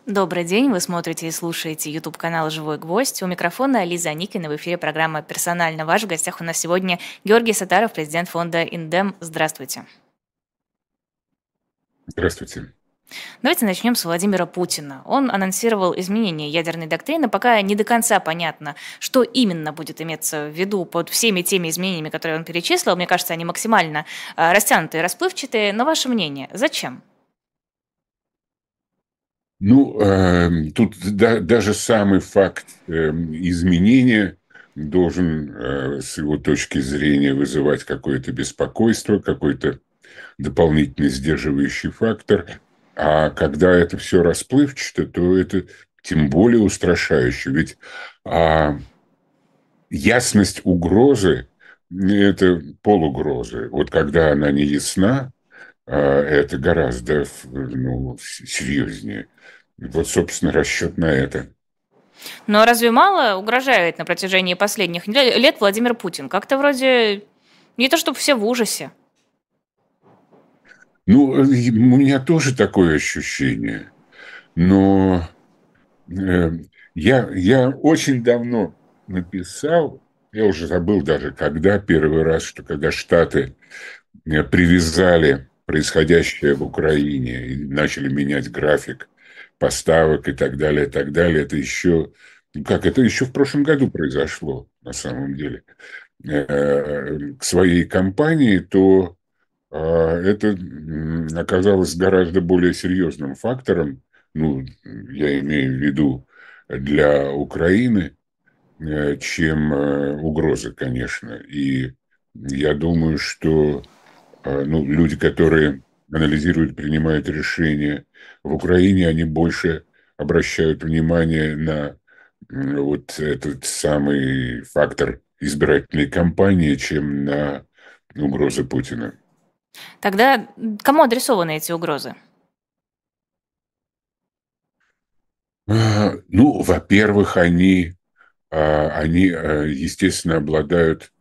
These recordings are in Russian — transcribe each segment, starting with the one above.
Добрый день, вы смотрите и слушаете YouTube-канал «Живой гвоздь». У микрофона Лиза Аникина, в эфире программа «Персонально ваш». В гостях у нас сегодня Георгий Саттаров, президент фонда «Индем». Здравствуйте. Здравствуйте. Давайте начнем с Владимира Путина. Он анонсировал изменение ядерной доктрины. Пока не до конца понятно, что именно будет иметься в виду под всеми теми изменениями, которые он перечислил. Мне кажется, они максимально растянутые и расплывчатые. Но ваше мнение, зачем? Ну, тут даже самый факт изменения должен, с его точки зрения, вызывать какое-то беспокойство, какой-то дополнительный сдерживающий фактор. А когда это все расплывчато, то это тем более устрашающе. Ведь ясность угрозы – это полугрозы. Вот когда она не ясна, это гораздо серьезнее. Вот, собственно, расчет на это. Но разве мало угрожает на протяжении последних лет Владимир Путин? Как-то вроде не то, чтобы все в ужасе. Ну, у меня тоже такое ощущение. Но э, я очень давно написал, я уже забыл даже, когда первый раз, что когда Штаты привязали происходящее в Украине и начали менять график поставок и так далее, и так далее. Это еще, это еще в прошлом году произошло, на самом деле, к своей компании, то это оказалось гораздо более серьезным фактором, ну, я имею в виду для Украины, чем угроза, конечно. И я думаю, что люди, которые анализируют, принимают решения в Украине, они больше обращают внимание на вот этот самый фактор избирательной кампании, чем на угрозы Путина. Тогда кому адресованы эти угрозы? Ну, во-первых, естественно, обладают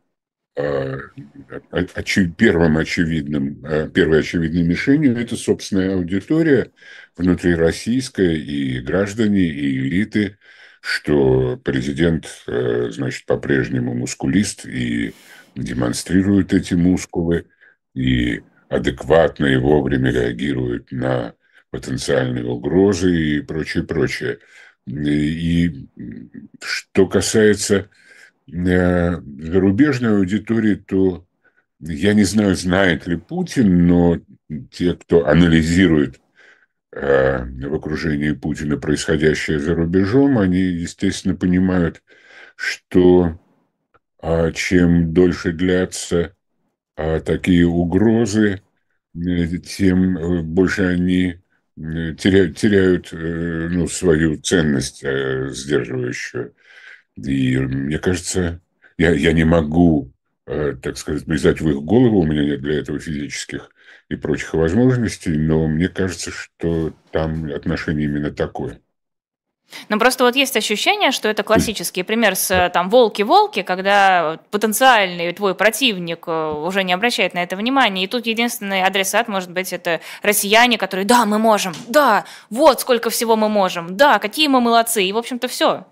первой очевидной мишенью – это собственная аудитория внутрироссийская и граждане, и элиты, что президент, значит, по-прежнему мускулист и демонстрирует эти мускулы, и адекватно и вовремя реагирует на потенциальные угрозы и прочее, прочее. И что касается зарубежной аудитории, то я не знаю, знает ли Путин, но те, кто анализирует в окружении Путина происходящее за рубежом, они, естественно, понимают, что чем дольше длятся такие угрозы, тем больше они теряют свою ценность сдерживающую. И мне кажется, я не могу, так сказать, влезать в их голову, у меня нет для этого физических и прочих возможностей, но мне кажется, что там отношение именно такое. Ну, просто вот есть ощущение, что это классический пример с там «Волки-волки», когда потенциальный твой противник уже не обращает на это внимания, и тут единственный адресат, может быть, это россияне, которые «да, мы можем», «да, вот сколько всего мы можем», «да, какие мы молодцы», и, в общем-то, все.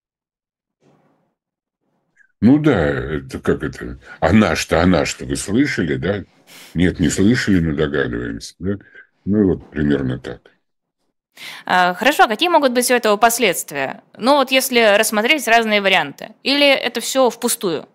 Ну да, это как это? А наш-то вы слышали, да? Нет, не слышали, но догадываемся, да? Ну вот примерно так. Хорошо, а какие могут быть у этого последствия? Ну, вот если рассмотреть разные варианты. Или это все впустую?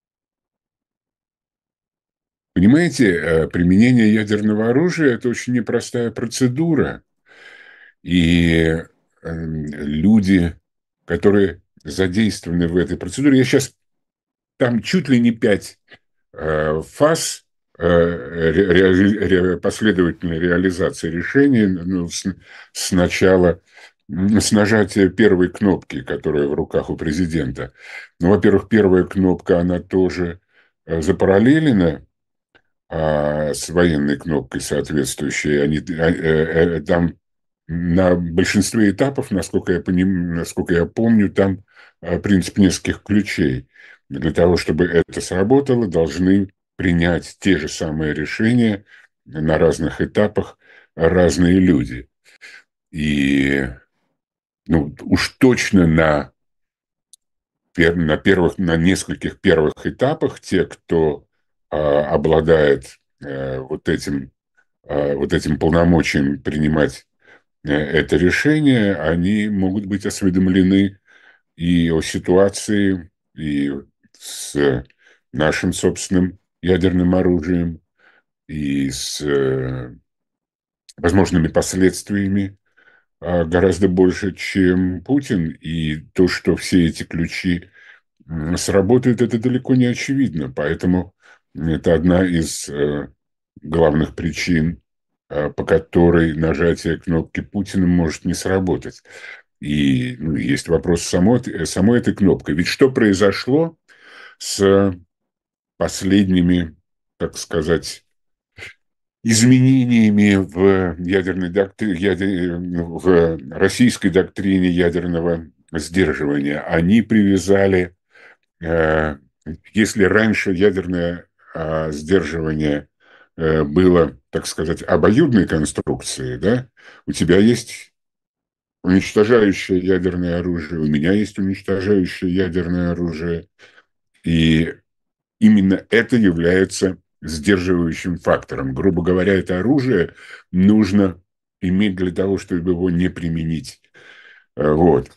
Понимаете, применение ядерного оружия – это очень непростая процедура. И люди, которые задействованы в этой процедуре, я сейчас там чуть ли не 5 фаз последовательной реализации решения, сначала с нажатия первой кнопки, которая в руках у президента. Ну, во-первых, первая кнопка, она тоже запараллелена с военной кнопкой соответствующей. Там на большинстве этапов, насколько я помню, там принцип нескольких ключей. Для того, чтобы это сработало, должны принять те же самые решения на разных этапах разные люди. И ну, уж точно на нескольких первых этапах те, кто обладает вот этим полномочием принимать это решение, они могут быть осведомлены и о ситуации, и с нашим собственным ядерным оружием, и с возможными последствиями гораздо больше, чем Путин. И то, что все эти ключи сработают, это далеко не очевидно. Поэтому это одна из главных причин, по которой нажатие кнопки Путина может не сработать. И ну, есть вопрос самой этой кнопкой. Ведь что произошло с последними, так сказать, изменениями в в российской доктрине ядерного сдерживания? Они привязали, э, если раньше ядерное сдерживание было, так сказать, обоюдной конструкцией, да, у тебя есть уничтожающее ядерное оружие, у меня есть уничтожающее ядерное оружие, и именно это является сдерживающим фактором. Грубо говоря, это оружие нужно иметь для того, чтобы его не применить. Вот.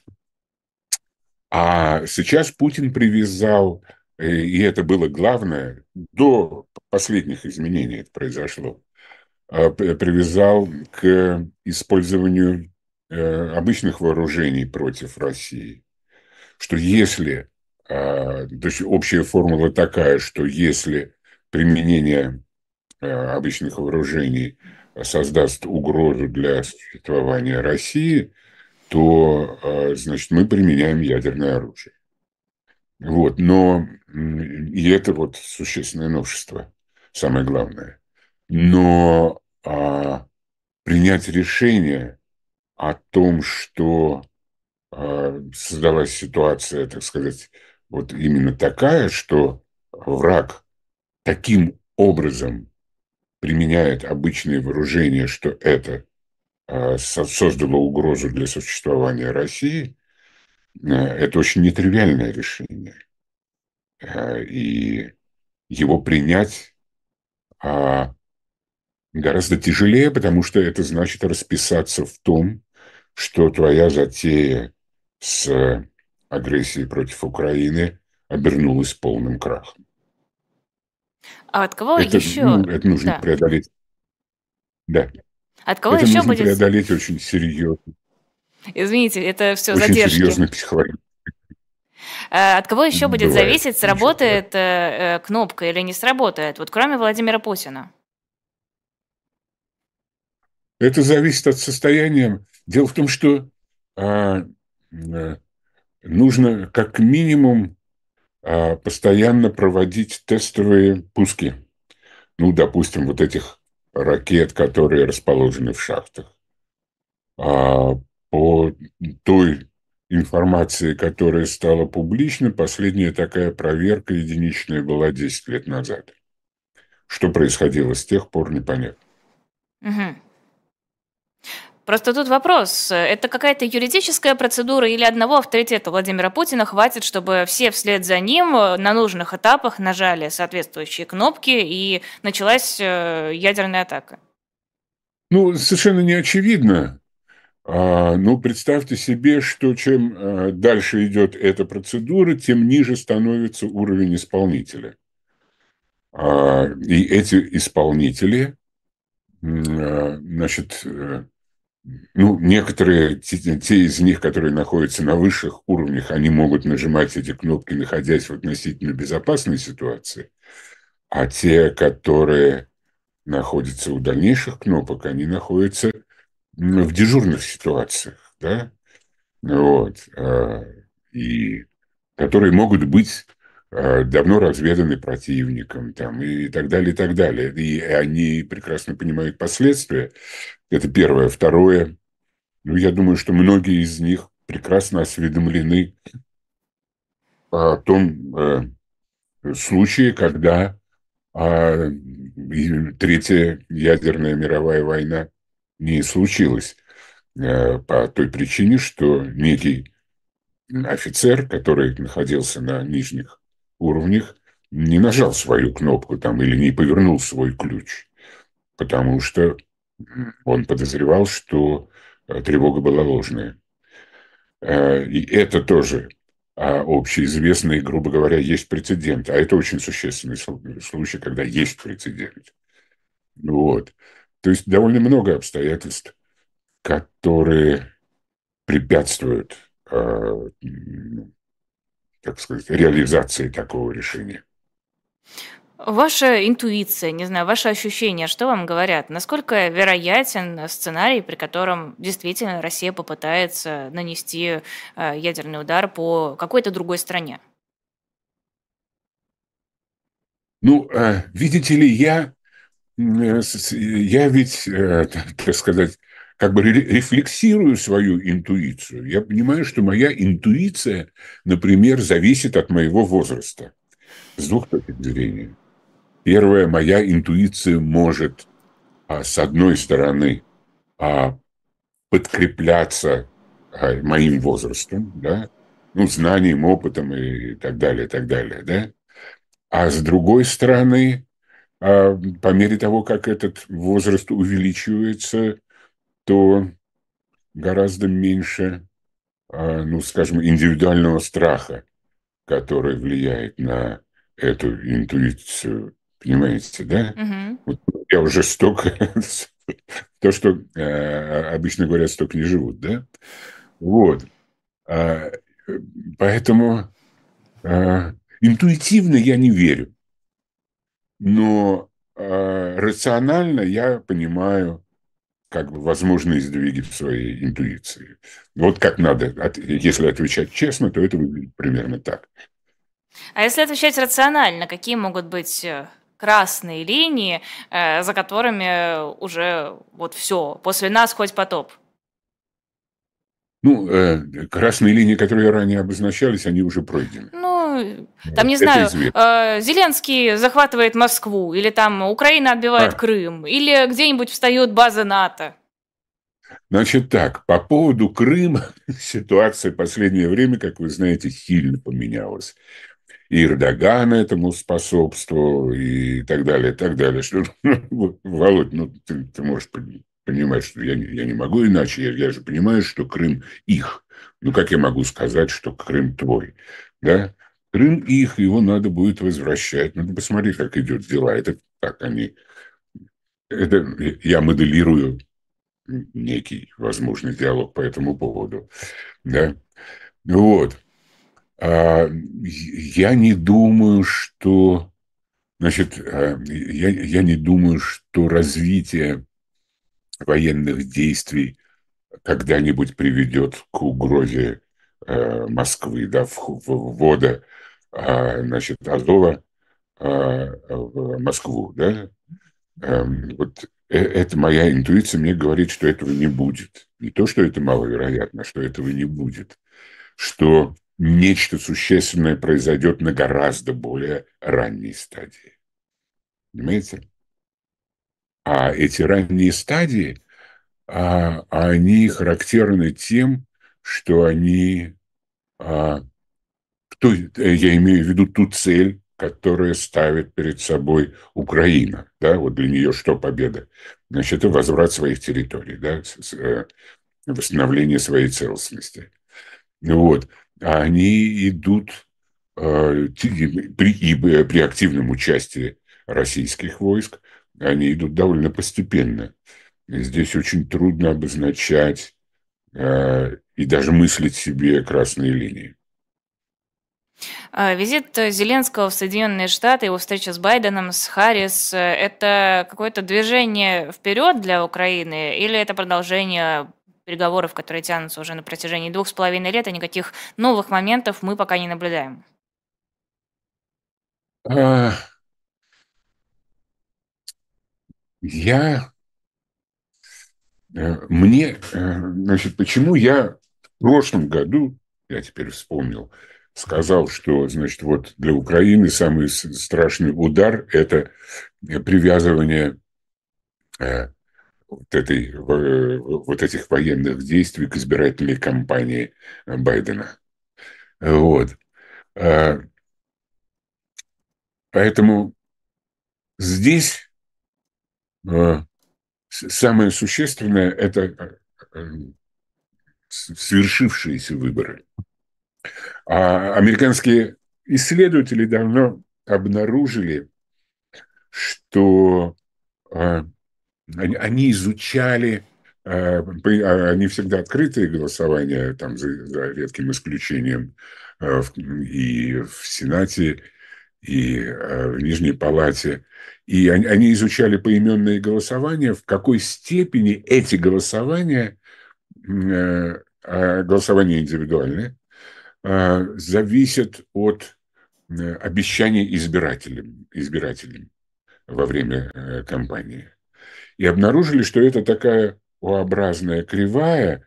А сейчас Путин привязал, и это было главное, до последних изменений это произошло, привязал к использованию обычных вооружений против России. Что если, то есть общая формула такая, что если применение обычных вооружений создаст угрозу для существования России, то, значит, мы применяем ядерное оружие. Вот, но и это вот существенное новшество, самое главное. Но принять решение о том, что создалась ситуация, так сказать, вот именно такая, что враг таким образом применяет обычные вооружения, что это создало угрозу для существования России, это очень нетривиальное решение. И его принять гораздо тяжелее, потому что это значит расписаться в том, что твоя затея с агрессией против Украины обернулась полным крахом. А от кого Это, еще, ну, это нужно да, преодолеть. Да, от кого это еще нужно будет, преодолеть извините, это все очень задержки. серьезно психологически. От кого еще будет Бывает, зависеть, ничего страшного. сработает кнопка или не сработает, вот кроме Владимира Путина? Это зависит от состояния. Дело в том, что а, а, нужно как минимум постоянно проводить тестовые пуски. Ну, допустим, вот этих ракет, которые расположены в шахтах. По той информации, которая стала публичной, последняя такая проверка единичная была 10 лет назад. Что происходило с тех пор, непонятно. Мгм. Просто тут вопрос, это какая-то юридическая процедура или одного авторитета Владимира Путина хватит, чтобы все вслед за ним на нужных этапах нажали соответствующие кнопки и началась ядерная атака? Ну, совершенно не очевидно. Ну, представьте себе, что чем дальше идет эта процедура, тем ниже становится уровень исполнителя. И эти исполнители, значит, ну, некоторые, те из них, которые находятся на высших уровнях, они могут нажимать эти кнопки, находясь в относительно безопасной ситуации, а те, которые находятся у дальнейших кнопок, они находятся в дежурных ситуациях, да, вот, и которые могут быть давно разведаны противником, там, и так далее, и так далее. И они прекрасно понимают последствия. Это первое. Второе, ну, я думаю, что многие из них прекрасно осведомлены о том случае, когда Третья ядерная мировая война не случилась. по той причине, что некий офицер, который находился на нижних уровнях, не нажал свою кнопку там или не повернул свой ключ, потому что он подозревал, что тревога была ложная. И это тоже общеизвестный, грубо говоря, есть прецедент. А это очень существенный случай, когда есть прецедент. Вот. То есть довольно много обстоятельств, которые препятствуют, так сказать, реализации такого решения. Ваша интуиция, не знаю, ваши ощущения, что вам говорят? Насколько вероятен сценарий, при котором действительно Россия попытается нанести ядерный удар по какой-то другой стране? Ну, видите ли, я ведь, так сказать, как бы рефлексирую свою интуицию. Я понимаю, что моя интуиция, например, зависит от моего возраста с двух точек зрения. Первое, моя интуиция может, с одной стороны, подкрепляться моим возрастом, да, ну, знанием, опытом и так далее, да. А с другой стороны, по мере того, как этот возраст увеличивается, то гораздо меньше, ну, скажем, индивидуального страха, который влияет на эту интуицию. Понимаете, да? Мгм. Вот я уже столько... То, что обычно говорят, столько не живут, да? Вот. А, Поэтому интуитивно я не верю, но рационально я понимаю как бы возможные сдвиги в своей интуиции. Вот как надо, если отвечать честно, то это выглядит примерно так. А если отвечать рационально, какие могут быть красные линии, за которыми уже вот все, после нас хоть потоп? Ну, красные линии, которые ранее обозначались, они уже пройдены. Ну, там, не Это знаю, известно. Зеленский захватывает Москву, или там Украина отбивает А, Крым, или где-нибудь встают базы НАТО. Значит так, по поводу Крыма ситуация в последнее время, как вы знаете, сильно поменялась. И Эрдоган этому способствовал, и так далее, и так далее. Что, Володь, ну ты можешь понимать, что я не могу иначе, я же понимаю, что Крым их. Ну как я могу сказать, что Крым твой? Да? Крым их, его надо будет возвращать. Ну, ты посмотри, как идет дела. Это так они... Это я моделирую некий возможный диалог по этому поводу. Да? Вот. Я не думаю, что... Значит, я не думаю, что развитие военных действий когда-нибудь приведет к угрозе Москвы, да, ввода, значит, Азова в Москву, да. Вот это моя интуиция мне говорит, что этого не будет. Не то, что это маловероятно, что этого не будет. Что нечто существенное произойдет на гораздо более ранней стадии. Понимаете? А эти ранние стадии, они характерны тем, что они, я имею в виду ту цель, которую ставит перед собой Украина, да, вот для нее что победа? Значит, это возврат своих территорий, да, восстановление своей целостности. Вот. А они идут при активном участии российских войск, они идут довольно постепенно. Здесь очень трудно обозначать и даже мыслить себе красные линии. Визит Зеленского в Соединенные Штаты, его встреча с Байденом, с Харрис, это какое-то движение вперед для Украины или это продолжение переговоров, которые тянутся уже на протяжении 2,5 лет, и никаких новых моментов мы пока не наблюдаем? А, я, значит, почему я в прошлом году, я теперь вспомнил, сказал, что, значит, вот для Украины самый страшный удар – это привязывание вот этих военных действий к избирательной кампании Байдена. Вот. А, Поэтому здесь самое существенное – это свершившиеся выборы. А американские исследователи давно обнаружили, что они изучали, они всегда открытые голосования, там, за редким исключением, и в Сенате, и в Нижней Палате. И они изучали поименные голосования, в какой степени эти голосования, голосования индивидуальные, зависят от обещаний избирателям во время кампании. И обнаружили, что это такая O-образная кривая,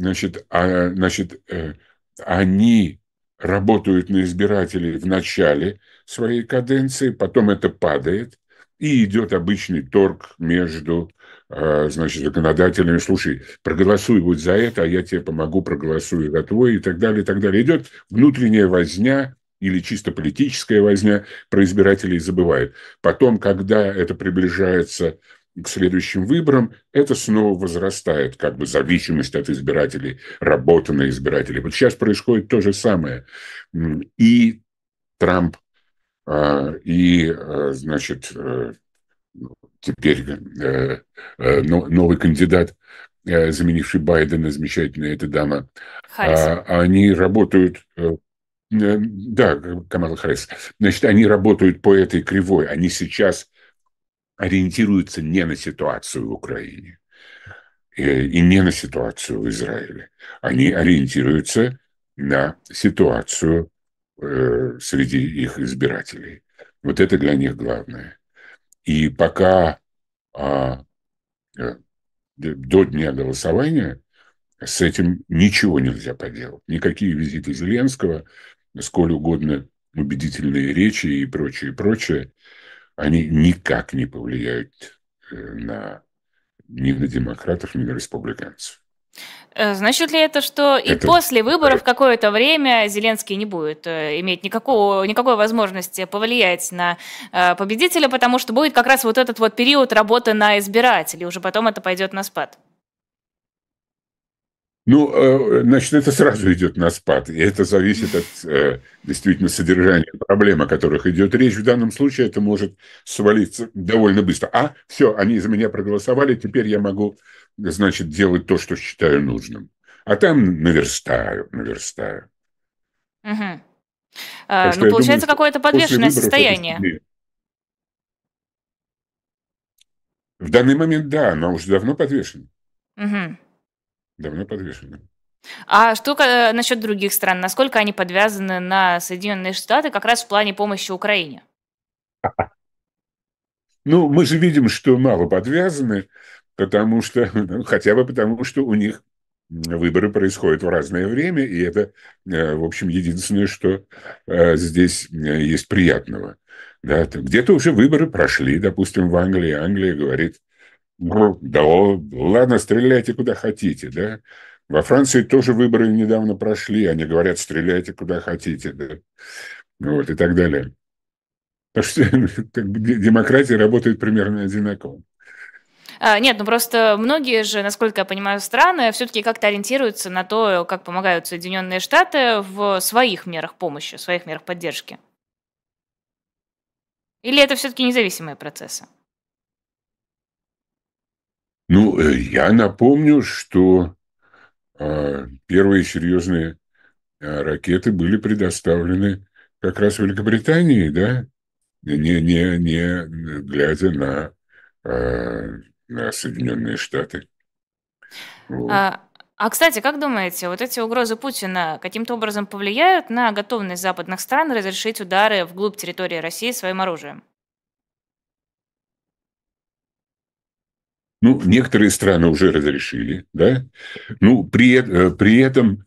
они работают на избирателей в начале своей каденции, потом это падает, и идет обычный торг между, законодателями. Слушай, проголосуй вот за это, а я тебе помогу, проголосуй за твой, и так далее, и так далее. Идет внутренняя возня или чисто политическая возня, про избирателей забывают. Потом, когда это приближается к следующим выборам, это снова возрастает, как бы зависимость от избирателей, работа на избирателей. Вот сейчас происходит то же самое. И Трамп, теперь новый кандидат, заменивший Байдена, замечательная эта дама, Харрис. они работают... Да, Камала Харрис. Значит, они работают по этой кривой. Они сейчас ориентируются не на ситуацию в Украине и не на ситуацию в Израиле. Они ориентируются на ситуацию среди их избирателей. Вот это для них главное. И пока до дня голосования с этим ничего нельзя поделать. Никакие визиты Зеленского, сколь угодно убедительные речи и прочее, прочее, они никак не повлияют ни на демократов, ни на республиканцев. Значит ли это, что и после выборов какое-то время Зеленский не будет иметь никакой возможности повлиять на победителя, потому что будет как раз вот этот вот период работы на избирателей, уже потом это пойдет на спад? Значит, это сразу идет на спад, и это зависит от действительно содержания проблем, о которых идет речь. В данном случае это может свалиться довольно быстро. Все, они за меня проголосовали, теперь я могу, значит, делать то, что считаю нужным. А там наверстаю. Угу. Получается, какое-то подвешенное состояние. В данный момент, да, оно уже давно подвешено. Угу. Давно подвешено. А что насчет других стран? Насколько они подвязаны на Соединенные Штаты как раз в плане помощи Украине? Мы же видим, что мало подвязаны, хотя бы потому, что у них выборы происходят в разное время, и это, в общем, единственное, что здесь есть приятного. Да, где-то уже выборы прошли, допустим, в Англии. Англия говорит: да ладно, стреляйте куда хотите, да. Во Франции тоже выборы недавно прошли, они говорят: стреляйте куда хотите, да. Вот, и так далее. Так что демократия работает примерно одинаково. Нет, просто многие же, насколько я понимаю, страны все-таки как-то ориентируются на то, как помогают Соединенные Штаты в своих мерах помощи, в своих мерах поддержки. Или это все-таки независимые процессы? Я напомню, что первые серьезные ракеты были предоставлены как раз Великобритании, да, не глядя на Соединенные Штаты. Вот. Кстати, как думаете, вот эти угрозы Путина каким-то образом повлияют на готовность западных стран разрешить удары вглубь территории России своим оружием? Некоторые страны уже разрешили, да. При этом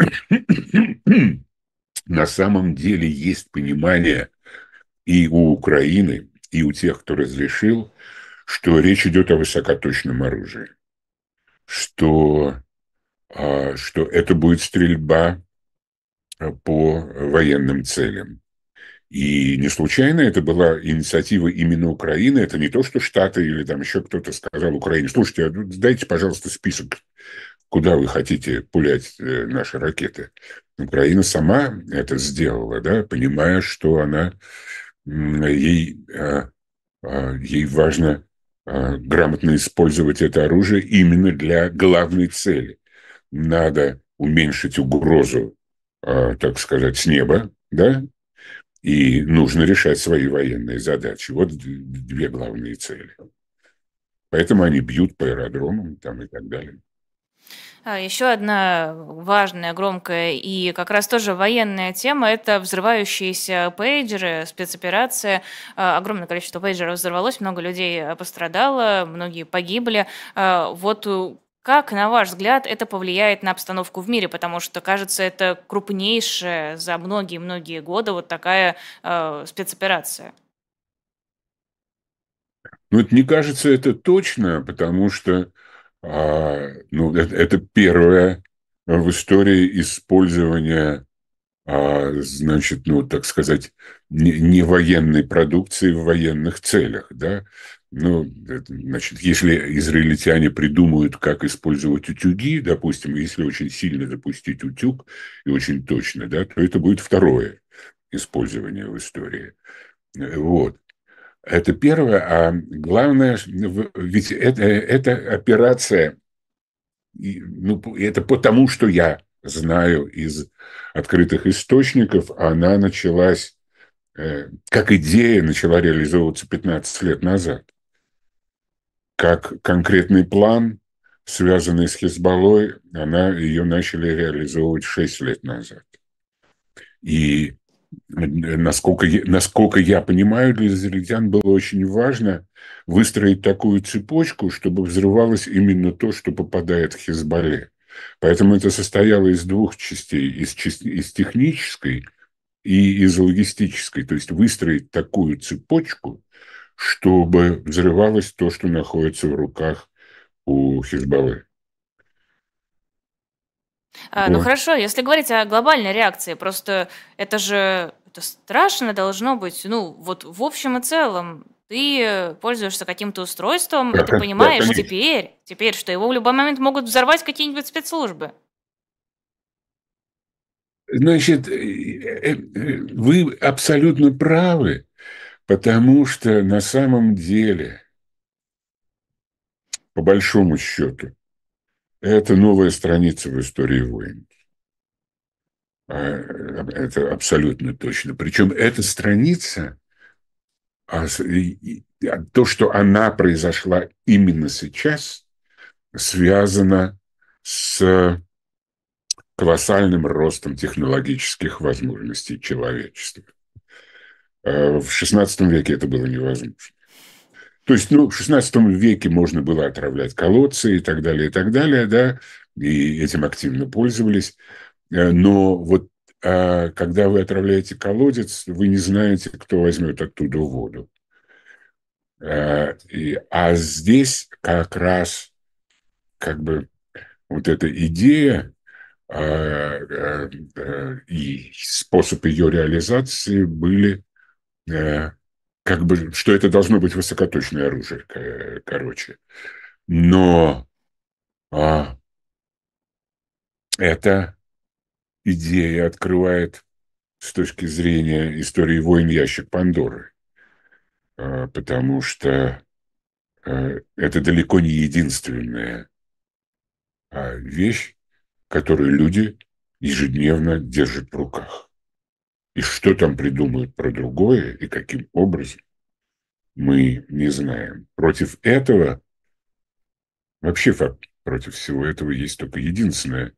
на самом деле есть понимание и у Украины, и у тех, кто разрешил, что речь идет о высокоточном оружии, что, что это будет стрельба по военным целям. И не случайно это была инициатива именно Украины. Это не то, что Штаты или там еще кто-то сказал Украине: слушайте, дайте, пожалуйста, список, куда вы хотите пулять наши ракеты. Украина сама это сделала, да, понимая, что ей важно грамотно использовать это оружие именно для главной цели. Надо уменьшить угрозу, так сказать, с неба, да, и нужно решать свои военные задачи. Вот две главные цели. Поэтому они бьют по аэродромам там, и так далее. Еще одна важная, громкая и как раз тоже военная тема — это взрывающиеся пейджеры, спецоперация. Огромное количество пейджеров взорвалось, много людей пострадало, многие погибли. Вот как, на ваш взгляд, это повлияет на обстановку в мире? Потому что, кажется, это крупнейшая за многие-многие годы вот такая спецоперация. Ну, это не кажется это точно, потому что ну, это первое в истории использования, значит, ну, так сказать, не военной продукции в военных целях, да. Ну, значит, если израильтяне придумают, как использовать утюги, допустим, если очень сильно запустить утюг и очень точно, да, то это будет второе использование в истории. Вот. Это первое, а главное, ведь это операция, ну, это потому, что я знаю из открытых источников, она началась, как идея начала реализовываться 15 лет назад, как конкретный план, связанный с Хизбаллой, ее начали реализовывать 6 лет назад. И насколько я понимаю, для израильтян было очень важно выстроить такую цепочку, чтобы взрывалось именно то, что попадает в Хизбалле. Поэтому это состояло из двух частей: из технической и из логистической. То есть выстроить такую цепочку, чтобы взрывалось то, что находится в руках у Хизбаллы. Ну Вот. хорошо, если говорить о глобальной реакции, просто это же это страшно должно быть. Ну, вот в общем и целом, ты пользуешься каким-то устройством, и ты Да, понимаешь конечно. теперь, что его в любой момент могут взорвать какие-нибудь спецслужбы. Значит, вы абсолютно правы, потому что на самом деле, по большому счету, это новая страница в истории войн. Это абсолютно точно. Причем эта страница, то, что она произошла именно сейчас, связано с колоссальным ростом технологических возможностей человечества. В XVI веке это было невозможно. То есть, ну, в XVI веке можно было отравлять колодцы и так далее, да, и этим активно пользовались. Но вот когда вы отравляете колодец, вы не знаете, кто возьмет оттуда воду. А здесь как раз как бы вот эта идея и способ ее реализации были как бы, что это должно быть высокоточное оружие, короче. Но эта идея открывает с точки зрения истории войн ящик Пандоры, потому что это далеко не единственная вещь, которую люди ежедневно держат в руках. И что там придумают про другое и каким образом, мы не знаем. Против этого, вообще против всего этого есть только единственная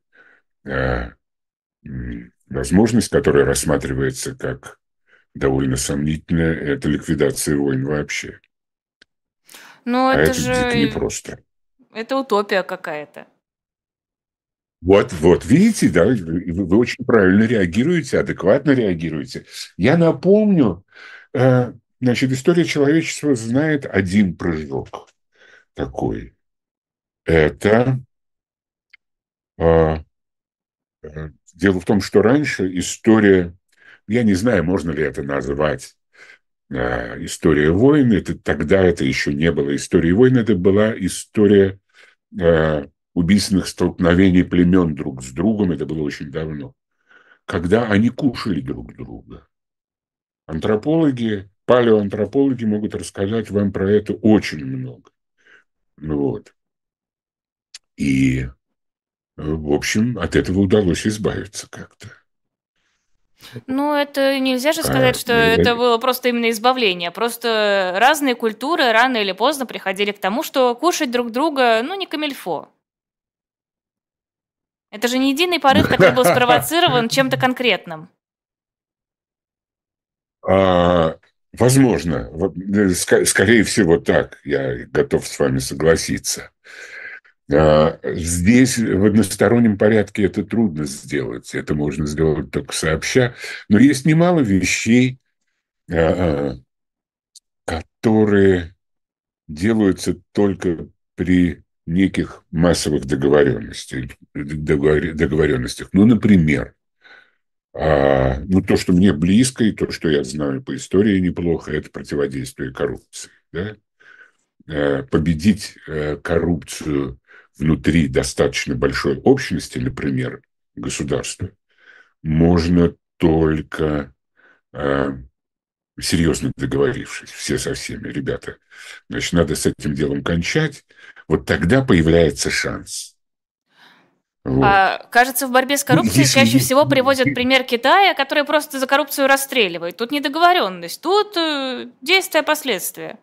возможность, которая рассматривается как довольно сомнительная, это ликвидация войн вообще. Но А это это дико же непросто. это утопия какая-то. Вот, видите, да, вы очень правильно реагируете, адекватно реагируете. Я напомню, Значит, история человечества знает один прыжок такой. Это а, дело в том, что раньше история, я не знаю, можно ли это назвать история войн, тогда это еще не было историей войн, это была история убийственных столкновений племен друг с другом, это было очень давно, когда они кушали друг друга. Антропологи, палеоантропологи могут рассказать вам про это очень много. Вот. И, в общем, от этого удалось избавиться как-то. Ну, это нельзя же А, сказать, что это было просто именно избавление. Просто разные культуры рано или поздно приходили к тому, что кушать друг друга, ну, не камильфо. Это же не единый порыв, который был спровоцирован чем-то конкретным. Возможно, скорее всего так, я готов с вами согласиться. Здесь в одностороннем порядке это трудно сделать, это можно сделать только сообща, но есть немало вещей, которые делаются только при неких массовых договоренностях. Ну, например, ну, то, что мне близко, и то, что я знаю по истории неплохо, это противодействие коррупции. Да? Победить коррупцию внутри достаточно большой общности, например, государства, можно только серьезно договорившись, все со всеми, ребята, значит, надо с этим делом кончать, вот тогда появляется шанс. Вот. Кажется, в борьбе с Ну, коррупцией если чаще есть... всего приводят пример Китая, который просто за коррупцию расстреливает. Тут не договоренность, тут действие последствия.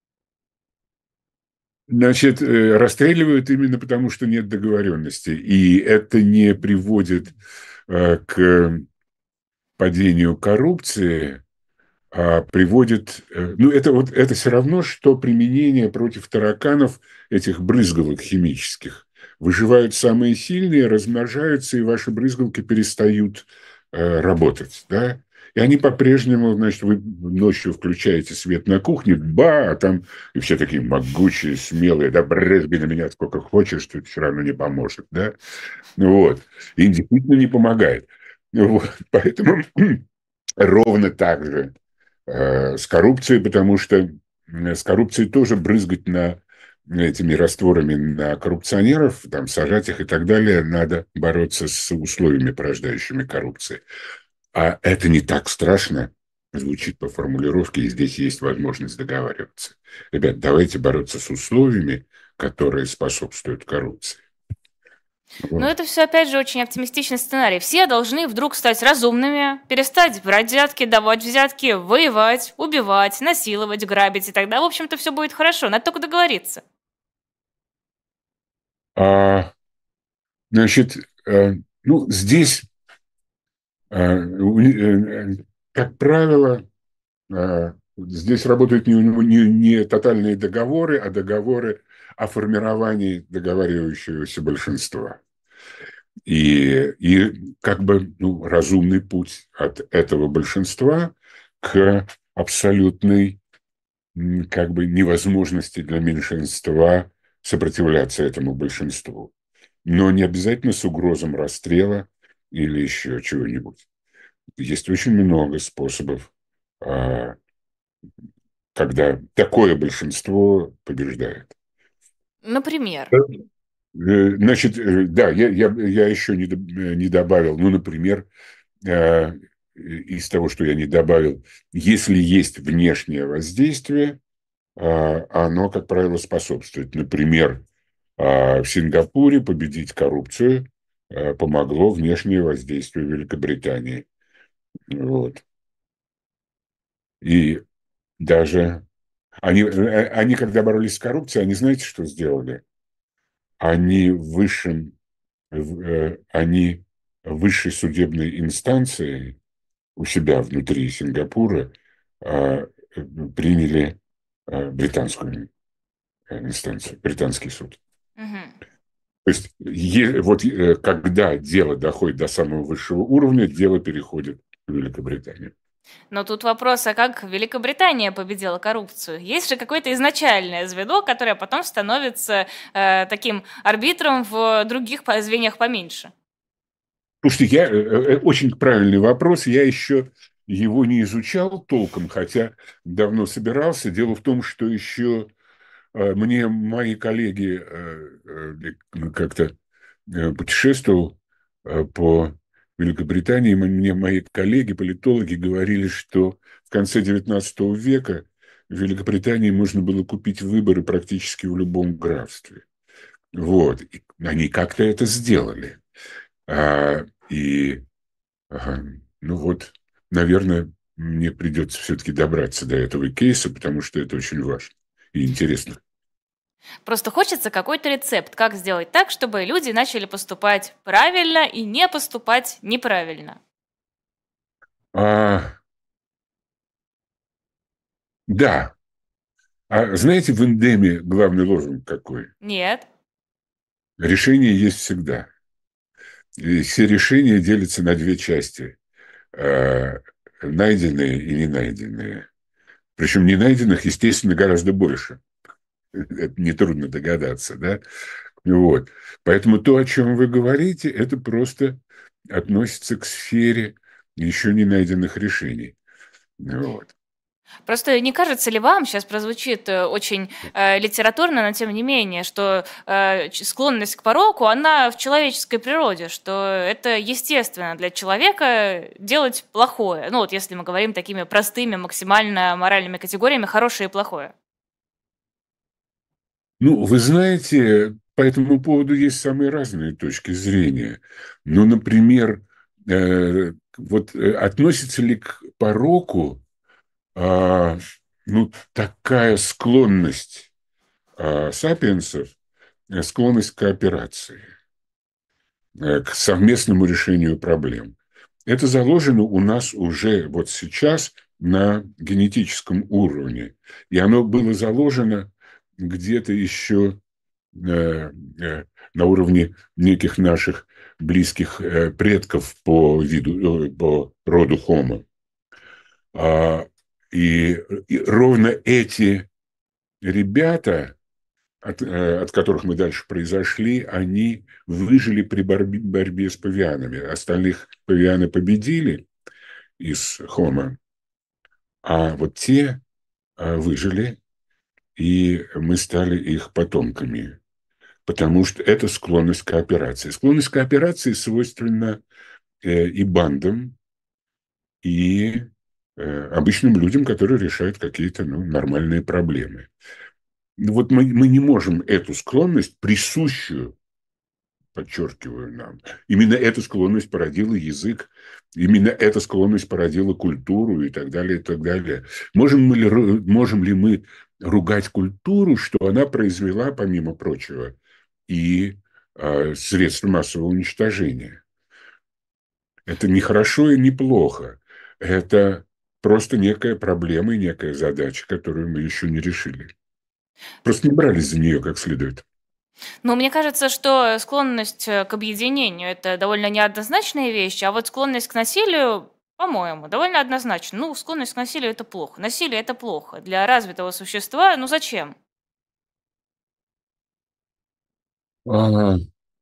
Значит, расстреливают именно потому, что нет договоренности. И это не приводит к падению коррупции, приводит... Ну, это все равно, что применение против тараканов этих брызгалок химических. Выживают самые сильные, размножаются, и ваши брызгалки перестают работать. Да? И они по-прежнему, значит, вы ночью включаете свет на кухне, а там и все такие могучие, смелые, да, брызги на меня сколько хочешь, что это все равно не поможет. Да? Вот. И действительно не помогает. Вот. Поэтому ровно так же с коррупцией, потому что с коррупцией тоже брызгать этими растворами на коррупционеров, там, сажать их и так далее, надо бороться с условиями, порождающими коррупции. А это не так страшно, звучит по формулировке, и здесь есть возможность договариваться. Ребят, давайте бороться с условиями, которые способствуют коррупции. Но Вот. это все, опять же, очень оптимистичный сценарий. Все должны вдруг стать разумными, перестать брать взятки, давать взятки, воевать, убивать, насиловать, грабить, и тогда, в общем-то, все будет хорошо. Надо только договориться. А, значит, ну, здесь, как правило, здесь работают не тотальные договоры, а договоры о формировании договаривающегося большинства. И как бы разумный путь от этого большинства к абсолютной как бы невозможности для меньшинства сопротивляться этому большинству. Но не обязательно с угрозом расстрела или еще чего-нибудь. Есть очень много способов, когда такое большинство побеждает. Например. Значит, да, я еще не добавил, ну, например, из того, что я не добавил, если есть внешнее воздействие, оно, как правило, способствует. Например, в Сингапуре победить коррупцию помогло внешнее воздействие Великобритании. Вот. И даже они, когда боролись с коррупцией, они, знаете, что сделали? Они они высшей судебной инстанцией у себя внутри Сингапура приняли британскую инстанцию, британский суд. Мгм. То есть вот когда дело доходит до самого высшего уровня, дело переходит в Великобританию. Но тут вопрос, а как Великобритания победила коррупцию? Есть же какое-то изначальное звено, которое потом становится таким арбитром в других звеньях поменьше. Слушайте, очень правильный вопрос. Я еще его не изучал толком, хотя давно собирался. Дело в том, что еще мне мои коллеги как-то путешествовал по Великобритании, мне мои коллеги, политологи, говорили, что в конце XIX века в Великобритании можно было купить выборы практически в любом графстве. Вот. И они как-то это сделали. И, ну вот, наверное, мне придется все-таки добраться до этого кейса, потому что это очень важно и интересно. Просто хочется какой-то рецепт, как сделать так, чтобы люди начали поступать правильно и не поступать неправильно. А, да. А знаете, в Эндеме главный лозунг какой? Нет. Решение есть всегда. И все решения делятся на две части. А, найденные и не найденные. Причем не найденных, естественно, гораздо больше. Это нетрудно догадаться, да? Вот. Поэтому то, о чем вы говорите, это просто относится к сфере еще не найденных решений. Вот. Просто не кажется ли вам, сейчас прозвучит очень литературно, но тем не менее, что склонность к пороку, она в человеческой природе, что это естественно для человека делать плохое. Ну вот если мы говорим такими простыми, максимально моральными категориями, хорошее и плохое. Ну, вы знаете, по этому поводу есть самые разные точки зрения. Ну, например, относится ли к пороку ну, такая склонность сапиенсов, склонность к кооперации, к совместному решению проблем. Это заложено у нас уже вот сейчас на генетическом уровне. И оно было заложено где-то еще на уровне неких наших близких предков по виду, по роду Homo. А, и ровно эти ребята, от которых мы дальше произошли, они выжили при борьбе с павианами. Остальных павианы победили из Homo, а вот те выжили, и мы стали их потомками. Потому что это склонность к кооперации. Склонность к кооперации свойственна и бандам, и обычным людям, которые решают какие-то нормальные проблемы. Вот мы не можем эту склонность, присущую, подчеркиваю нам, именно эта склонность породила язык, именно эта склонность породила культуру и так далее, и так далее. Можем ли мы ругать культуру, что она произвела, помимо прочего, и средства массового уничтожения? Это не хорошо и не плохо. Это просто некая проблема и некая задача, которую мы еще не решили. Просто не брались за нее как следует. Но мне кажется, что склонность к объединению – это довольно неоднозначная вещь, а вот склонность к насилию, по-моему, довольно однозначно. Ну, склонность к насилию – это плохо. Насилие – это плохо. Для развитого существа, ну зачем? А,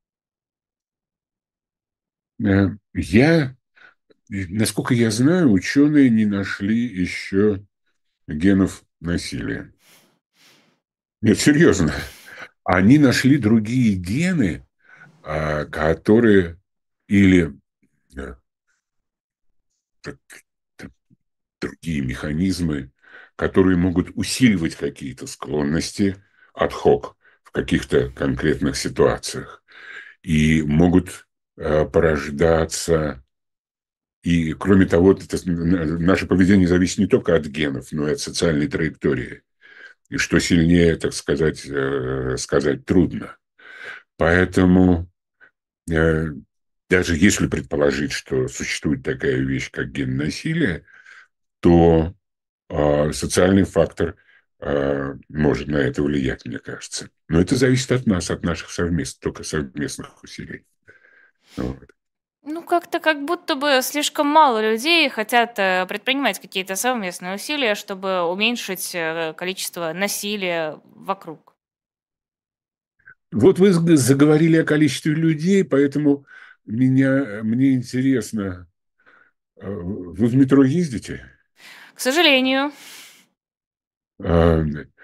насколько я знаю, ученые не нашли еще генов насилия. Нет, серьезно. Они нашли другие гены, которые или э, так, другие механизмы, которые могут усиливать какие-то склонности ad-hoc в каких-то конкретных ситуациях и могут порождаться. И, кроме того, наше поведение зависит не только от генов, но и от социальной траектории. И что сильнее, так сказать, сказать трудно. Поэтому э, даже если предположить, что существует такая вещь, как ген насилия, то социальный фактор может на это влиять, мне кажется. Но это зависит от нас, от наших совместных, только совместных усилий. Вот. Ну, как-то как будто бы слишком мало людей хотят предпринимать какие-то совместные усилия, чтобы уменьшить количество насилия вокруг. Вот вы заговорили о количестве людей, поэтому мне интересно, вы в метро ездите? К сожалению, А,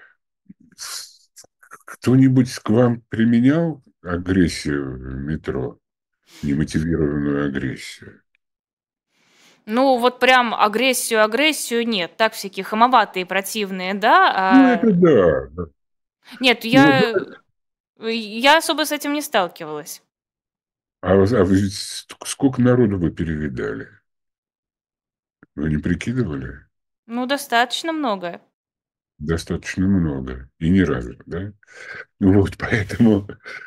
Кто-нибудь к вам применял агрессию в метро, немотивированную агрессию? ну вот прям агрессию нет. Так всякие хамоватые, противные, да. Ну, это да. Да. Нет, Ну, я особо с этим не сталкивалась. вы сколько народу вы перевидали? Вы не прикидывали? Ну, достаточно много. Достаточно много. И ни разу, да? Вот, поэтому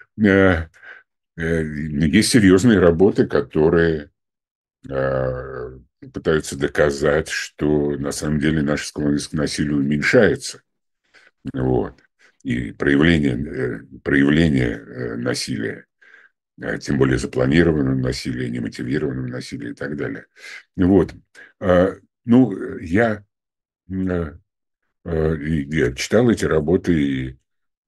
есть серьезные работы, которые пытаются доказать, что на самом деле наша склонность к насилию уменьшается. Вот. И проявление насилия, тем более запланированного насилия, немотивированного насилия и так далее. Вот. Ну, э, я читал эти работы, и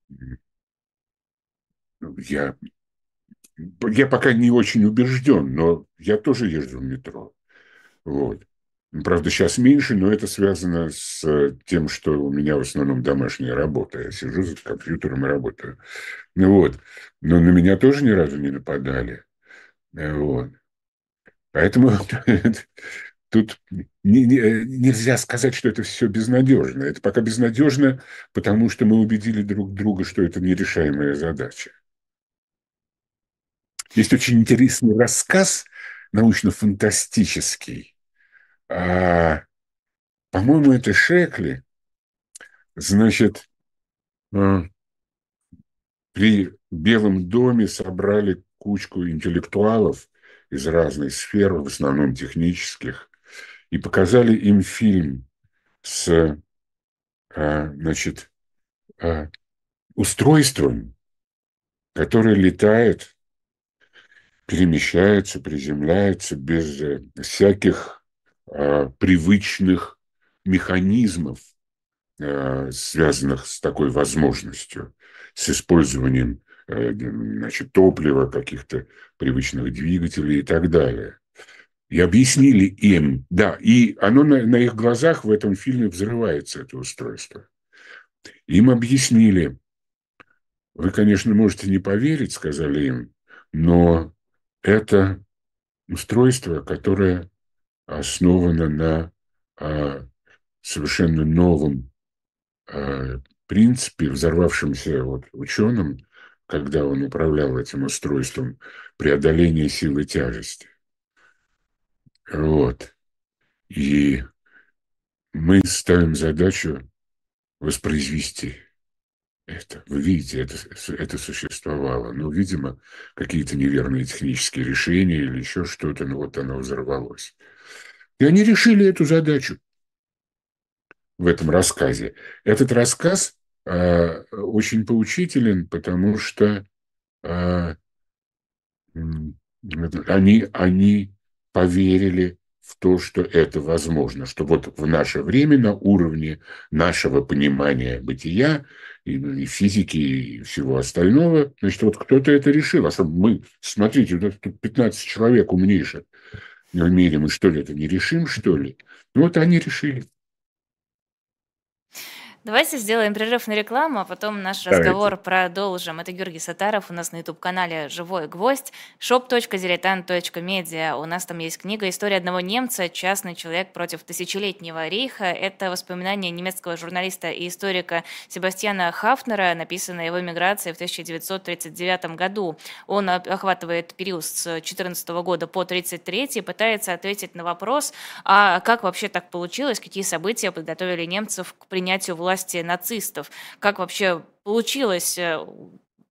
я, я пока не очень убежден, но я тоже езжу в метро. Вот. Правда, сейчас меньше, но это связано с тем, что у меня в основном домашняя работа. Я сижу за компьютером и работаю. Вот. Но на меня тоже ни разу не нападали. Вот. Поэтому тут нельзя сказать, что это все безнадежно. Это пока безнадежно, потому что мы убедили друг друга, что это нерешаемая задача. Есть очень интересный рассказ, научно-фантастический. А, По-моему, это Шекли. Значит, а, при Белом доме собрали кучку интеллектуалов из разных сфер, в основном технических, и показали им фильм с, значит, устройством, которое летает, перемещается, приземляется без всяких привычных механизмов, связанных с такой возможностью, с использованием значит, топлива, каких-то привычных двигателей и так далее. И объяснили им, да, и оно на их глазах в этом фильме взрывается, это устройство. Им объяснили, вы, конечно, можете не поверить, сказали им, но это устройство, которое основано на совершенно новом принципе, взорвавшимся вот ученым, когда он управлял этим устройством, преодоление силы тяжести. Вот. И мы ставим задачу воспроизвести это. Вы видите, это существовало. Но, видимо, какие-то неверные технические решения или еще что-то, но вот оно взорвалось. И они решили эту задачу в этом рассказе. Этот рассказ очень поучителен, потому что э, они поверили в то, что это возможно, что вот в наше время на уровне нашего понимания бытия и физики, и всего остального, значит, вот кто-то это решил. А что мы, смотрите, вот тут 15 человек умнейших в мире, мы что ли это не решим, что ли? Ну, вот они решили. Давайте сделаем перерыв на рекламу, а потом наш Давайте. разговор продолжим. Это Георгий Сатаров, у нас на YouTube-канале «Живой гвоздь», shop.diletant.media. У нас там есть книга «История одного немца. Частный человек против тысячелетнего рейха». Это воспоминания немецкого журналиста и историка Себастьяна Хафнера, написанные в эмиграции в 1939 году. Он охватывает период с 14 года по 1933 и пытается ответить на вопрос, а как вообще так получилось, какие события подготовили немцев к принятию власти нацистов, как вообще получилось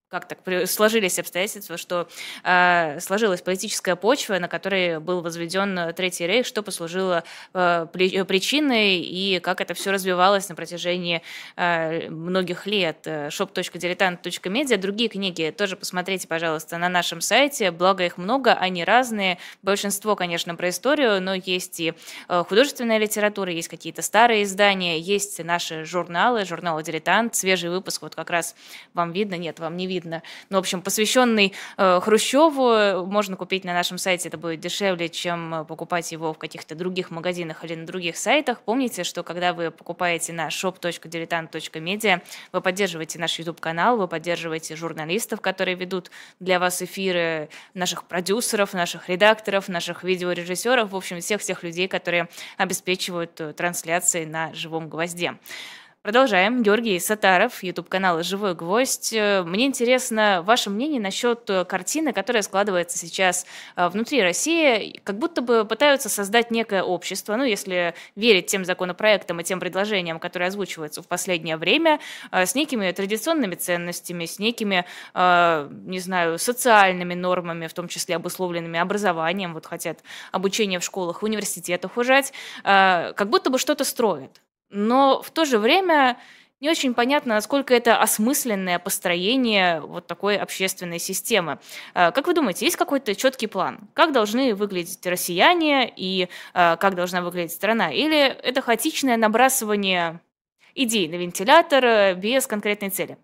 как так сложились обстоятельства, что сложилась политическая почва, на которой был возведен Третий Рейх, что послужило причиной и как это все развивалось на протяжении многих лет. shop.diletant.media. Другие книги тоже посмотрите, пожалуйста, на нашем сайте. Благо их много, они разные. Большинство, конечно, про историю, но есть и художественная литература, есть какие-то старые издания, есть наши журналы, журнал «Дилетант», свежий выпуск, вот как раз вам видно, нет, вам не видно. Ну, в общем, посвященный Хрущеву, можно купить на нашем сайте, это будет дешевле, чем покупать его в каких-то других магазинах или на других сайтах. Помните, что когда вы покупаете на shop.diletant.media, вы поддерживаете наш YouTube-канал, вы поддерживаете журналистов, которые ведут для вас эфиры, наших продюсеров, наших редакторов, наших видеорежиссеров, в общем, всех людей, которые обеспечивают трансляции на «Живом гвозде». Продолжаем. Георгий Саттаров, YouTube-канал «Живой гвоздь». Мне интересно ваше мнение насчет картины, которая складывается сейчас внутри России. Как будто бы пытаются создать некое общество, ну, если верить тем законопроектам и тем предложениям, которые озвучиваются в последнее время, с некими традиционными ценностями, с некими, не знаю, социальными нормами, в том числе обусловленными образованием. Вот хотят обучение в школах, в университетах ужать. Как будто бы что-то строят. Но в то же время не очень понятно, насколько это осмысленное построение вот такой общественной системы. Как вы думаете, есть какой-то четкий план? Как должны выглядеть россияне и как должна выглядеть страна? Или это хаотичное набрасывание идей на вентилятор без конкретной цели?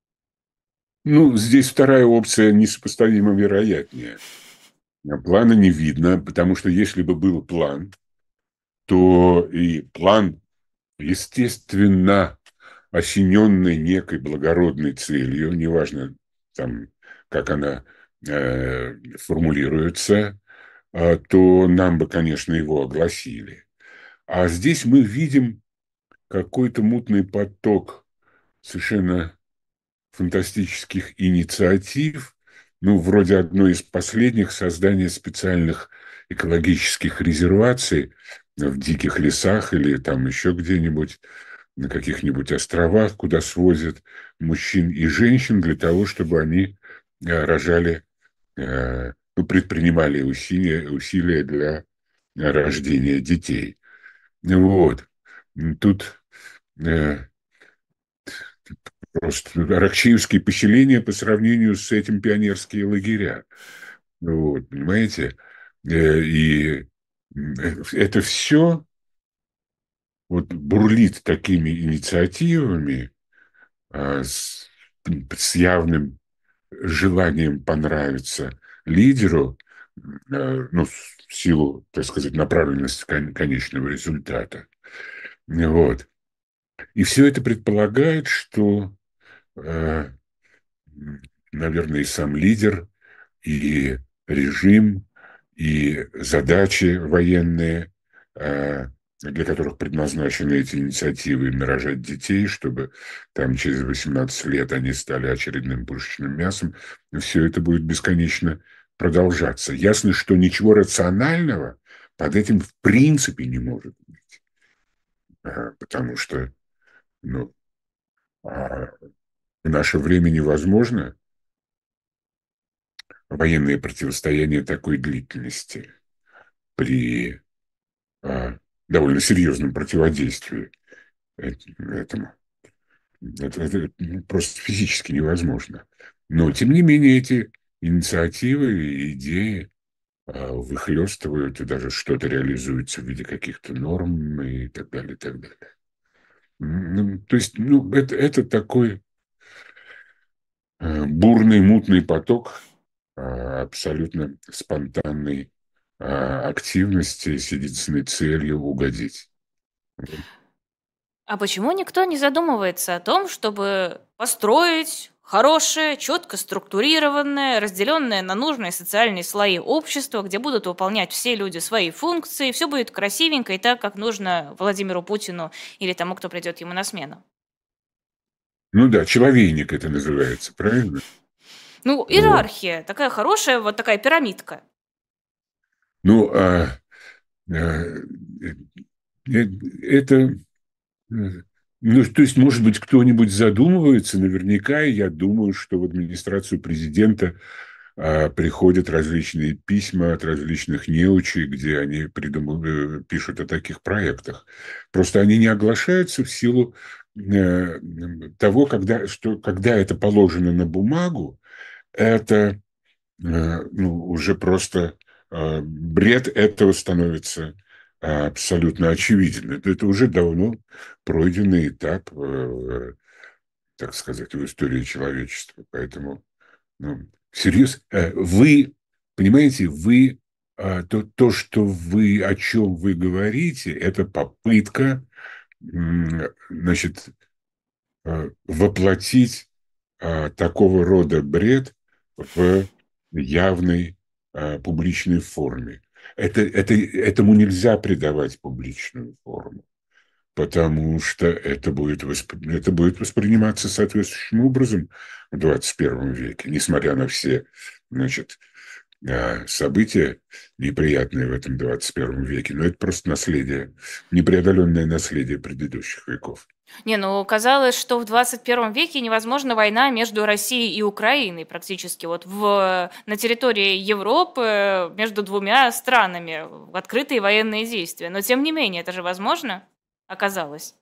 Ну, здесь вторая опция несопоставимо вероятнее. Плана не видно, потому что если бы был план, то и план, естественно, осененный некой благородной целью, неважно, там, как она формулируется, то нам бы, конечно, его огласили. А здесь мы видим какой-то мутный поток совершенно фантастических инициатив, ну, вроде одной из последних, создания специальных экологических резерваций в диких лесах или там еще где-нибудь на каких-нибудь островах, куда свозят мужчин и женщин для того, чтобы они рожали, ну, предпринимали усилия для рождения детей. Вот. Тут просто аракчеевские поселения по сравнению с этим пионерские лагеря. Вот, понимаете? И это все вот бурлит такими инициативами с явным желанием понравиться лидеру, ну, в силу, так сказать, направленности конечного результата. Вот. И все это предполагает, что, наверное, и сам лидер, и режим, и задачи военные, для которых предназначены эти инициативы, нарожать детей, чтобы там через 18 лет они стали очередным пушечным мясом, все это будет бесконечно продолжаться. Ясно, что ничего рационального под этим в принципе не может быть, потому что, ну, в наше время невозможно военное противостояние такой длительности при довольно серьезном противодействии этому. Это просто физически невозможно. Но, тем не менее, эти инициативы и идеи выхлестывают, и даже что-то реализуется в виде каких-то норм и так далее, и так далее. Ну, то есть, ну, это такой бурный, мутный поток абсолютно спонтанной активности с единственной целью угодить. А почему никто не задумывается о том, чтобы построить хорошее, четко структурированное, разделенное на нужные социальные слои общества, где будут выполнять все люди свои функции, все будет красивенько и так, как нужно Владимиру Путину или тому, кто придет ему на смену? Ну да, человейник это называется, правильно? Ну, Вот. иерархия, такая хорошая, вот такая пирамидка. Ну, это Ну, то есть, может быть, кто-нибудь задумывается, наверняка, и я думаю, что в администрацию президента приходят различные письма от различных неучей, где они пишут о таких проектах. Просто они не оглашаются в силу того, когда это положено на бумагу, это ну, уже просто бред этого становится абсолютно очевиден. Это уже давно пройденный этап, так сказать, в истории человечества. Поэтому, ну, всерьез, вы, понимаете, что вы, о чем вы говорите, это попытка, значит, воплотить такого рода бред в явной публичной форме. Этому нельзя придавать публичную форму, потому что это будет восприниматься соответствующим образом в 21 веке, несмотря на все, значит, события неприятные в этом 21 веке. Но это просто наследие, непреодоленное наследие предыдущих веков. Не, ну казалось, что в 21 веке невозможна война между Россией и Украиной практически. Вот на территории Европы между двумя странами открытые военные действия. Но тем не менее, это же возможно оказалось.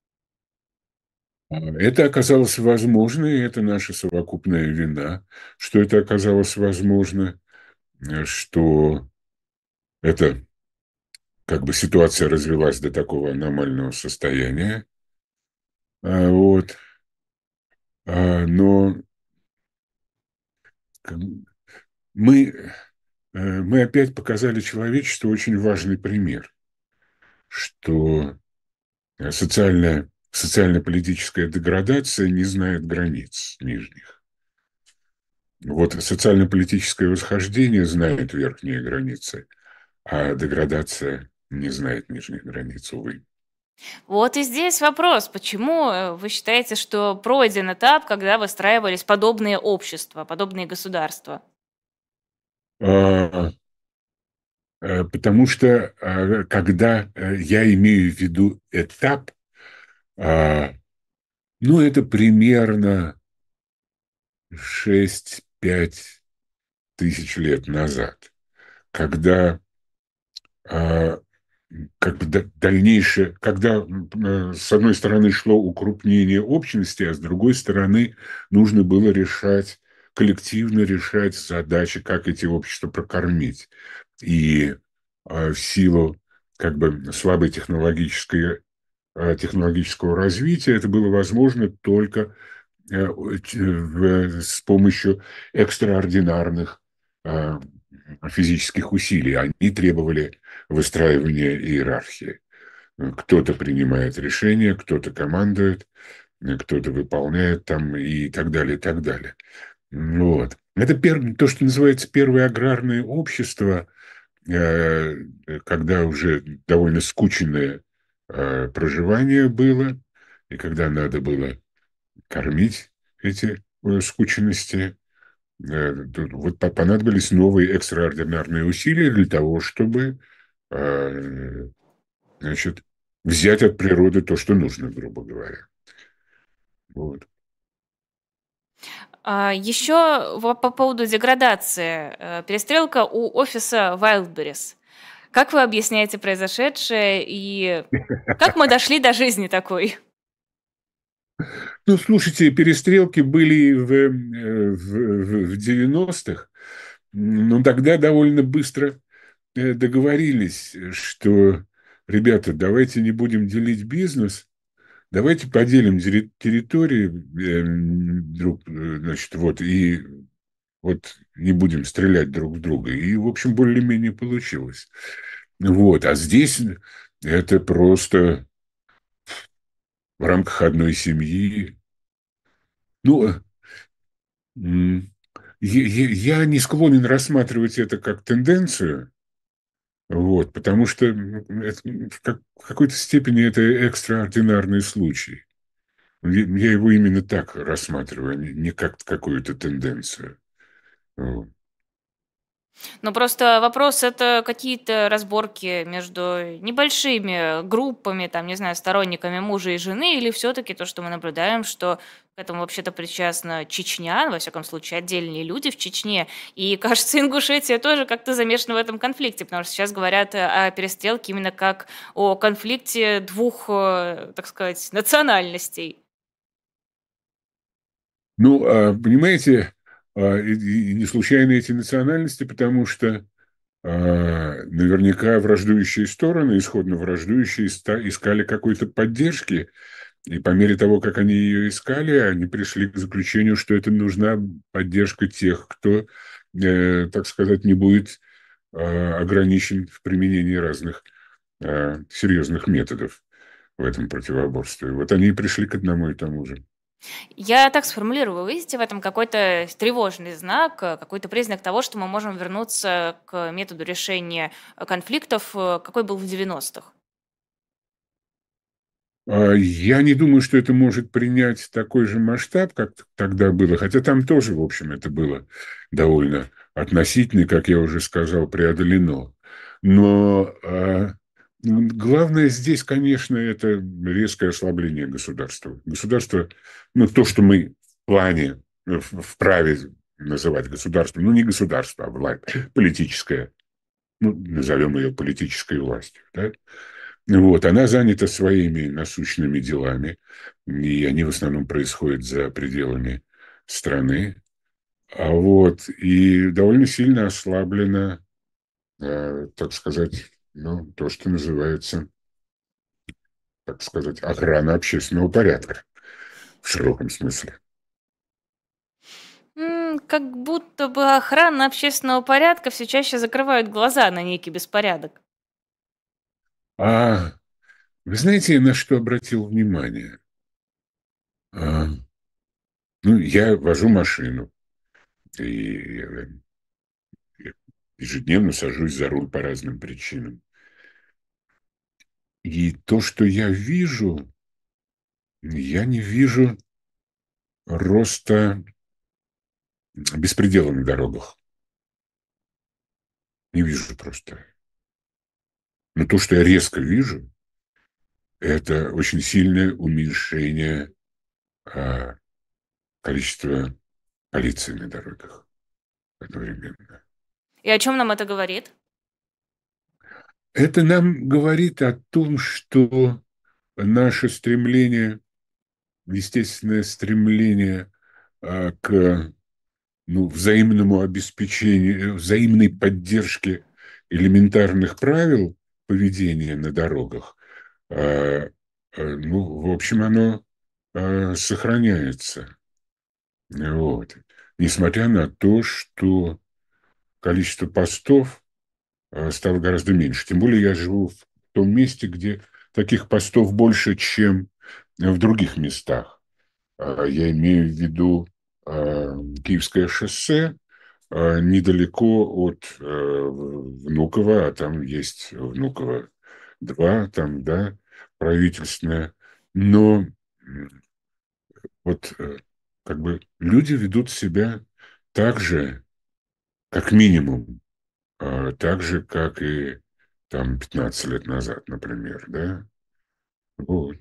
Это оказалось возможно, и это наша совокупная вина, что это оказалось возможно, что эта как бы ситуация развилась до такого аномального состояния. Вот. Но мы, мы опять показали человечеству очень важный пример, что социально-политическая деградация не знает границ нижних. Вот социально-политическое восхождение знает верхние границы, а деградация не знает нижних границ, увы. Вот и здесь вопрос, почему вы считаете, что пройден этап, когда выстраивались подобные общества, подобные государства? А, Потому что, когда я имею в виду этап, а, ну, это примерно 6-5 тысяч лет назад, когда а, как бы дальнейшее, когда с одной стороны шло укрупнение общности, а с другой стороны нужно было коллективно решать задачи, как эти общества прокормить. И в силу как бы слабой технологического развития это было возможно только с помощью экстраординарных э, физических усилий. Они требовали выстраивания иерархии. Кто-то принимает решения, кто-то командует, кто-то выполняет там и так далее, и так далее. Вот. Это то, что называется первое аграрное общество, э, когда уже довольно скучное проживание было, и когда надо было кормить эти скученности. Тут вот понадобились новые экстраординарные усилия для того, чтобы э, значит, взять от природы то, что нужно, грубо говоря. Вот. Еще по поводу деградации. Перестрелка у офиса Wildberries. Как вы объясняете произошедшее и как мы дошли до жизни такой? Ну, слушайте, перестрелки были в 90-х, но тогда довольно быстро договорились, что, ребята, давайте не будем делить бизнес, давайте поделим территории, значит, вот, и вот не будем стрелять друг в друга. И, в общем, более-менее получилось. Вот, а здесь это просто в рамках одной семьи. Ну, я не склонен рассматривать это как тенденцию, вот, потому что в какой-то степени это экстраординарный случай. Я его именно так рассматриваю, а не как какую-то тенденцию. Вот. Но просто вопрос — это какие-то разборки между небольшими группами, там, не знаю, сторонниками мужа и жены, или все-таки то, что мы наблюдаем, что к этому вообще-то причастна Чечня, во всяком случае, отдельные люди в Чечне. И, кажется, Ингушетия тоже как-то замешана в этом конфликте, потому что сейчас говорят о перестрелке именно как о конфликте двух, так сказать, национальностей. Ну, понимаете, и не случайно эти национальности, потому что наверняка враждующие стороны, исходно враждующие, искали какой-то поддержки, и по мере того, как они ее искали, они пришли к заключению, что это нужна поддержка тех, кто, так сказать, не будет ограничен в применении разных серьезных методов в этом противоборстве. Вот они и пришли к одному и тому же. Я так сформулирую, вы видите в этом какой-то тревожный знак, какой-то признак того, что мы можем вернуться к методу решения конфликтов, какой был в 90-х? Я не думаю, что это может принять такой же масштаб, как тогда было, хотя там тоже, в общем, это было довольно относительно, как я уже сказал, преодолено. Но главное здесь, конечно, это резкое ослабление государства. Государство, ну, то, что мы в плане, вправе называть государством, ну, не государство, а власть, политическая, ну, назовем ее политической властью, да? Вот, она занята своими насущными делами, и они в основном происходят за пределами страны. И довольно сильно ослаблено, так сказать, ну, то, что называется, так сказать, охрана общественного порядка в широком смысле. Как будто бы охрана общественного порядка все чаще закрывают глаза на некий беспорядок. А вы знаете, на что обратил внимание? А, ну, я вожу машину, и я ежедневно сажусь за руль по разным причинам. И то, что я не вижу роста беспредела на дорогах. Не вижу просто. Но то, что я резко вижу, это очень сильное уменьшение а, количества полиции на дорогах одновременно. И о чем нам это говорит? Это нам говорит о том, что наше стремление, естественное стремление к взаимному обеспечению, взаимной поддержке элементарных правил поведения на дорогах, в общем, оно сохраняется. Вот. Несмотря на то, что количество постов стало гораздо меньше. Тем более я живу в том месте, где таких постов больше, чем в других местах. Я имею в виду Киевское шоссе, недалеко от Внуково, а там есть Внуково-2, там, да, правительственное. Но вот как бы люди ведут себя так же, как минимум, так же, как и там 15 лет назад, например, да. Вот.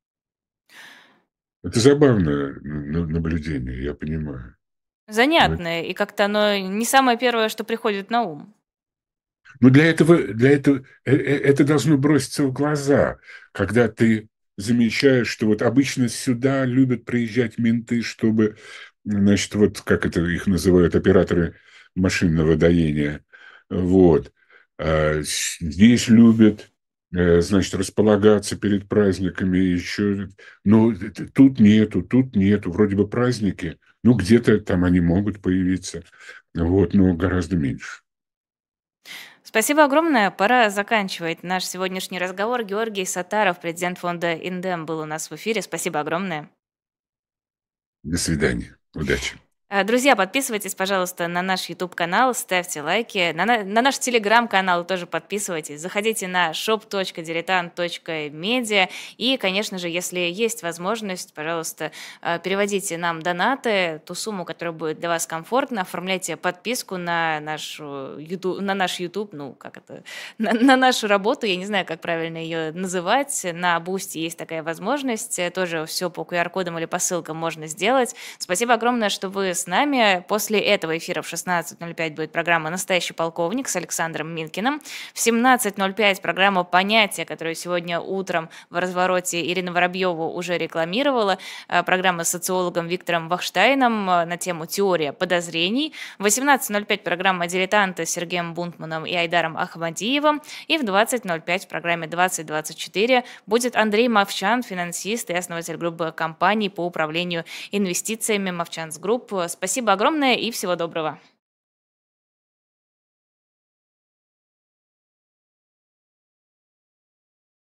Это забавное наблюдение, я понимаю. Но Занятное, и как-то оно не самое первое, что приходит на ум. Но для этого это должно броситься в глаза, когда ты замечаешь, что вот обычно сюда любят приезжать менты, чтобы, значит, вот как это их называют, операторы машинного доения. Вот. Здесь любят, значит, располагаться перед праздниками еще. Но тут нету. Вроде бы праздники, ну, где-то там они могут появиться, вот, но гораздо меньше. Спасибо огромное. Пора заканчивать наш сегодняшний разговор. Георгий Саттаров, президент фонда «Индем», был у нас в эфире. Спасибо огромное. До свидания. Удачи. Друзья, подписывайтесь, пожалуйста, на наш YouTube-канал, ставьте лайки, на наш Telegram-канал тоже подписывайтесь, заходите на shop.diletant.media и, конечно же, если есть возможность, пожалуйста, переводите нам донаты, ту сумму, которая будет для вас комфортна, оформляйте подписку на наш YouTube, ну, как это, на нашу работу, я не знаю, как правильно ее называть, на Boosty есть такая возможность, тоже все по QR-кодам или по ссылкам можно сделать. Спасибо огромное, что вы с нами. После этого эфира в 16:05 будет программа «Настоящий полковник» с Александром Минкиным. В 17:05 программа «Понятие», которую сегодня утром в развороте Ирина Воробьева уже рекламировала. Программа с социологом Виктором Вахштайном на тему «Теория подозрений». В 18:05 программа «Дилетанты» с Сергеем Бунтманом и Айдаром Ахмадиевым. И в 20:05 в программе «2024» будет Андрей Мовчан, финансист и основатель группы компаний по управлению инвестициями «Мовчанс Групп». Спасибо огромное и всего доброго.